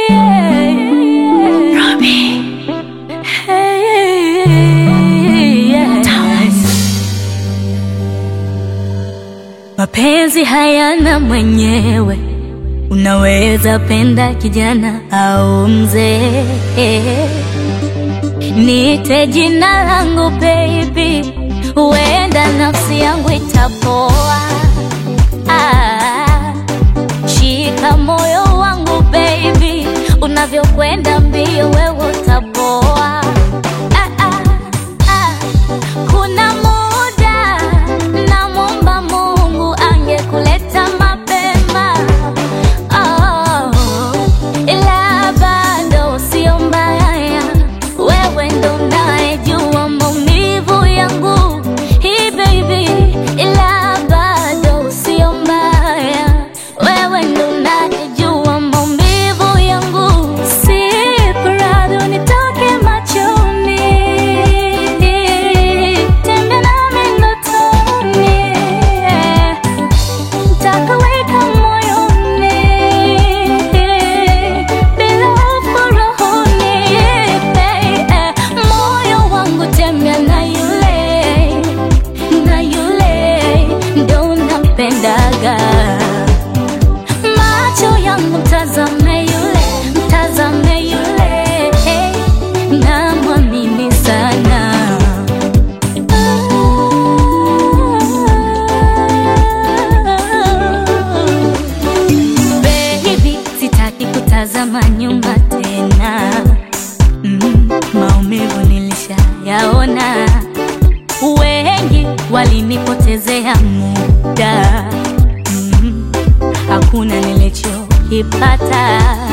Mapenzi hayana mwenyewe, unaweza penda kijana au mzee. Niite jina langu baby, huenda nafsi yangu itapoa. Shika moyo wangu baby, unavyokwenda mbio wewe utapoa. Kuna muda namuomba Mungu angekuleta mapema, ila bado sio mbaya. Wewe ndo unayejua maumivu yangu, hey baby, ila bado sio mbaya. Wewe ndo unayejua maumivu yangu, si prado nitoke machoni, tembea nami ndotoni, nitakuweka moyoni, bila hofu rohoni. Moyo wangu tembea na yule ndo nampendaga. Macho yangu mtazame yule, namwamini sana. Baby, sitaki kutazama nyuma tena. Maumivu nilishayaona, wengi walinipotezea muda. Hakuna nilichokipata.